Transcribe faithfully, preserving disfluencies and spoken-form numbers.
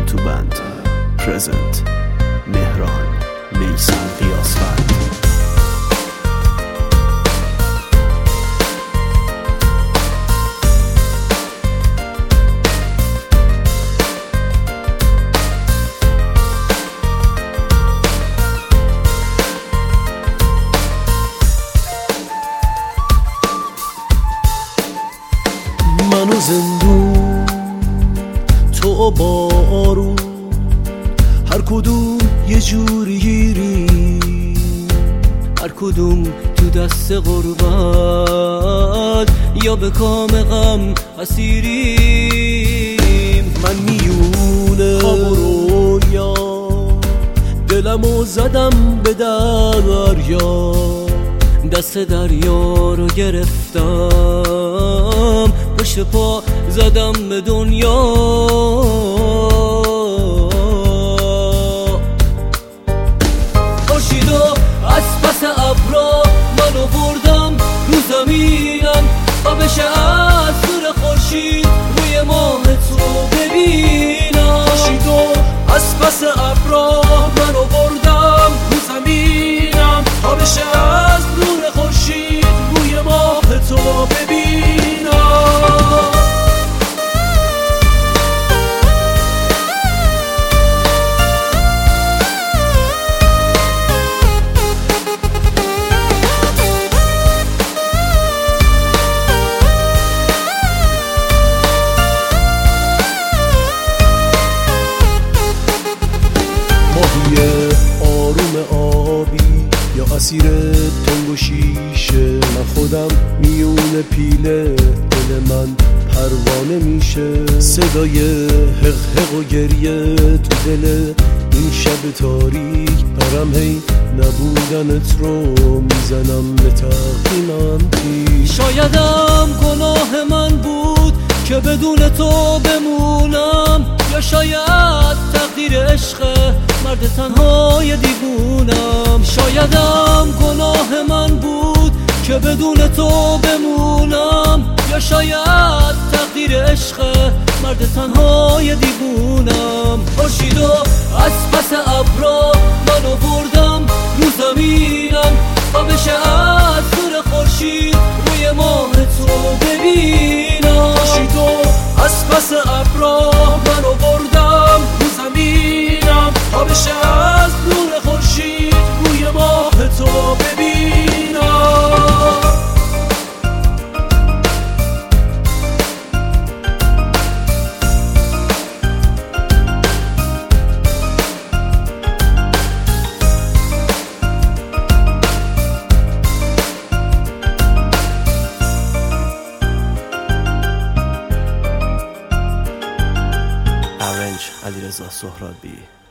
تو بند پرزنت مهران میسان قیاسفند. من و زندون، تو و بارون، هر کدوم یه جوری گیری، هر کدوم تو دست غربت یا به کام غم اسیریم. من میونه خواب و رویا، دلمو زدم به دریا، دست دریا رو گرفتم، پشت پا زدم به دنیا. خورشید و از پس ابرا منو بردم رو زمینم، تا بشه از نور خورشید روی ماه تو ببینم. خورشید و از پس ابرا منو بردم رو زمینم، تا بشه از نور خورشید روی ماه تو ببینم. ماهی آروم آبی یا اسیر تنگ و شیشه، من خودم میون پیله، دل من پروانه میشه. صدای حق حق و گریه تو دل این شب تاریک، دارم هی نبودنت رو میزنم به تقدیمم پیش. شایدم گناه من بود که بدون تو بمونم، یا شاید تقدیر عشق مرد تنهای دیوونم. شایدم گناه من بود که بدون تو بمونم، یا شاید تقدیر عشق مرد تنهای دیوونم. خورشید و از پس ابرا منو بردم رو زمینم، تا بشه از نور خورشید روی ماه تو ببینم. خورشید و از پس ابرا منو بردم رو زمینم، تا بشه از نور خورشید روی ماه تو ببینم. Arrange علیرضا سهرابی.